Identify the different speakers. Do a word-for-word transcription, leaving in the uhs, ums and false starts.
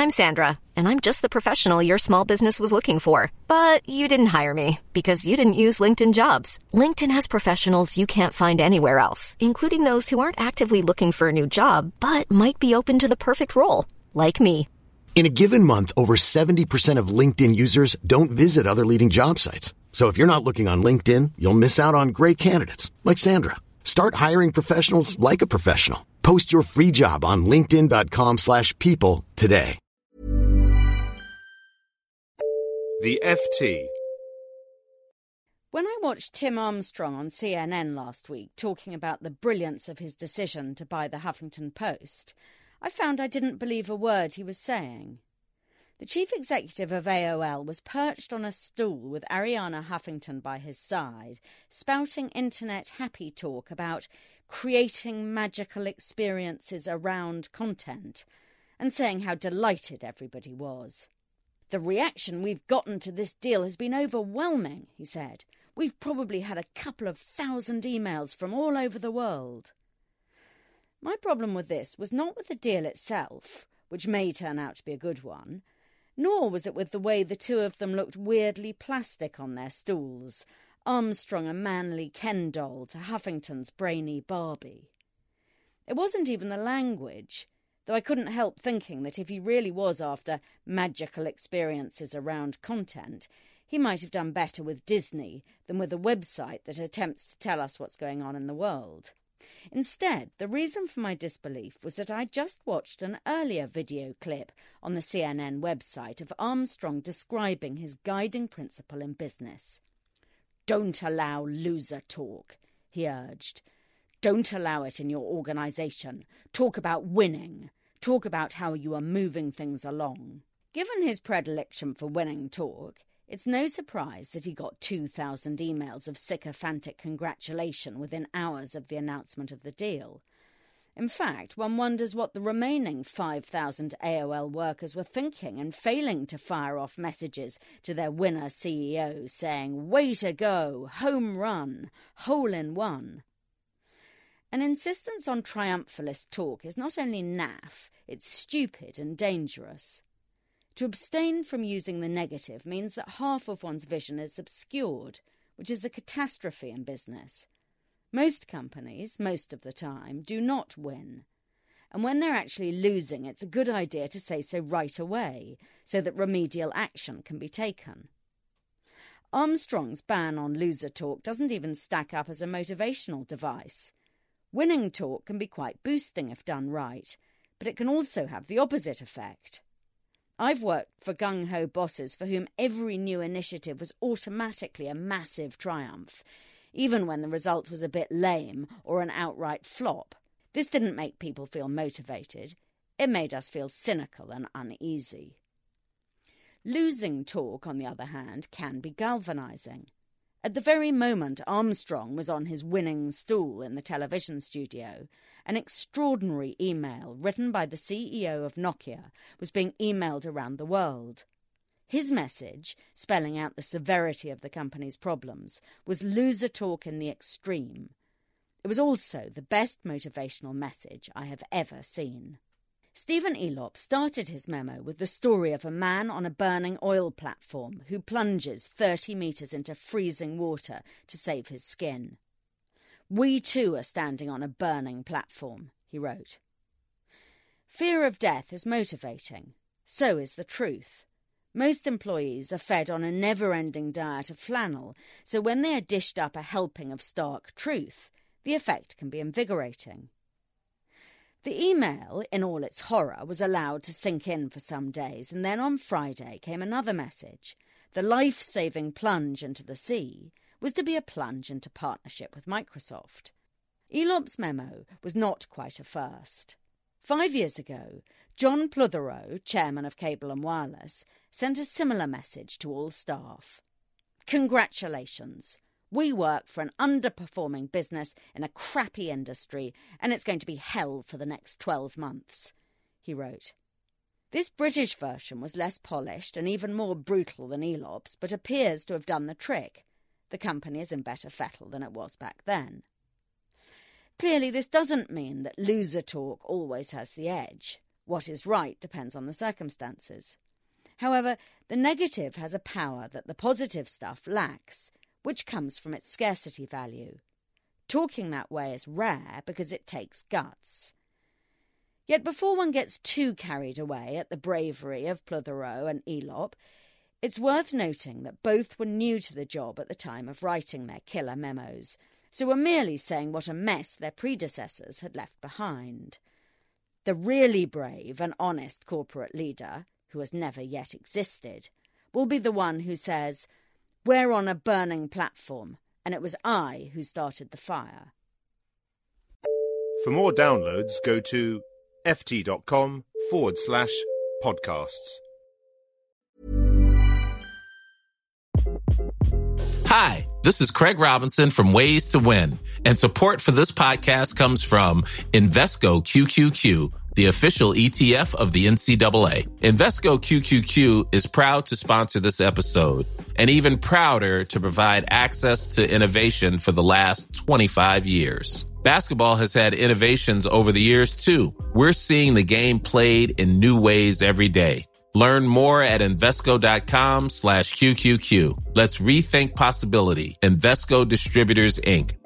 Speaker 1: I'm Sandra, and I'm just the professional your small business was looking for. But you didn't hire me because you didn't use LinkedIn Jobs. LinkedIn has professionals you can't find anywhere else, including those who aren't actively looking for a new job, but might be open to the perfect role, like me.
Speaker 2: In a given month, over seventy percent of LinkedIn users don't visit other leading job sites. So if you're not looking on LinkedIn, you'll miss out on great candidates like Sandra. Start hiring professionals like a professional. Post your free job on linkedin.com slash people today.
Speaker 3: The F T.
Speaker 4: When I watched Tim Armstrong on C N N last week talking about the brilliance of his decision to buy the Huffington Post, I found I didn't believe a word he was saying. The chief executive of A O L was perched on a stool with Arianna Huffington by his side, spouting internet happy talk about creating magical experiences around content, and saying how delighted everybody was. "The reaction we've gotten to this deal has been overwhelming," he said. "We've probably had a couple of thousand emails from all over the world." My problem with this was not with the deal itself, which may turn out to be a good one, nor was it with the way the two of them looked weirdly plastic on their stools, Armstrong a manly Ken doll to Huffington's brainy Barbie. It wasn't even the language, though I couldn't help thinking that if he really was after magical experiences around content, he might have done better with Disney than with a website that attempts to tell us what's going on in the world. Instead, the reason for my disbelief was that I just watched an earlier video clip on the C N N website of Armstrong describing his guiding principle in business. "Don't allow loser talk," he urged. "Don't allow it in your organisation. Talk about winning. Talk about how you are moving things along." Given his predilection for winning talk, it's no surprise that he got two thousand emails of sycophantic congratulation within hours of the announcement of the deal. In fact, one wonders what the remaining five thousand A O L workers were thinking and failing to fire off messages to their winner C E O saying, "Way to go, home run, hole in one." An insistence on triumphalist talk is not only naff, it's stupid and dangerous. To abstain from using the negative means that half of one's vision is obscured, which is a catastrophe in business. Most companies, most of the time, do not win. And when they're actually losing, it's a good idea to say so right away, so that remedial action can be taken. Armstrong's ban on loser talk doesn't even stack up as a motivational device. Winning talk can be quite boosting if done right, but it can also have the opposite effect. I've worked for gung-ho bosses for whom every new initiative was automatically a massive triumph, even when the result was a bit lame or an outright flop. This didn't make people feel motivated. It made us feel cynical and uneasy. Losing talk, on the other hand, can be galvanising. At the very moment Armstrong was on his winning stool in the television studio, an extraordinary email written by the C E O of Nokia was being emailed around the world. His message, spelling out the severity of the company's problems, was loser talk in the extreme. It was also the best motivational message I have ever seen. Stephen Elop started his memo with the story of a man on a burning oil platform who plunges thirty metres into freezing water to save his skin. "We too are standing on a burning platform," he wrote. Fear of death is motivating. So is the truth. Most employees are fed on a never-ending diet of flannel, so when they are dished up a helping of stark truth, the effect can be invigorating. The email, in all its horror, was allowed to sink in for some days, and then on Friday came another message. The life-saving plunge into the sea was to be a plunge into partnership with Microsoft. Elop's memo was not quite a first. Five years ago, John Plutherow, chairman of Cable and Wireless, sent a similar message to all staff. "Congratulations. We work for an underperforming business in a crappy industry, and it's going to be hell for the next twelve months, he wrote. This British version was less polished and even more brutal than Elop's, but appears to have done the trick. The company is in better fettle than it was back then. Clearly, this doesn't mean that loser talk always has the edge. What is right depends on the circumstances. However, the negative has a power that the positive stuff lacks, which comes from its scarcity value. Talking that way is rare because it takes guts. Yet before one gets too carried away at the bravery of Plothereau and Elop, it's worth noting that both were new to the job at the time of writing their killer memos, so were merely saying what a mess their predecessors had left behind. The really brave and honest corporate leader, who has never yet existed, will be the one who says, "We're on a burning platform, and it was I who started the fire."
Speaker 3: For more downloads, go to ft.com forward slash podcasts.
Speaker 5: Hi, this is Craig Robinson from Ways to Win, and support for this podcast comes from Invesco Q Q Q, the official E T F of the N C double A. Invesco Q Q Q is proud to sponsor this episode, and even prouder to provide access to innovation for the last twenty-five years. Basketball has had innovations over the years, too. We're seeing the game played in new ways every day. Learn more at Invesco.com slash QQQ. Let's rethink possibility. Invesco Distributors, Incorporated.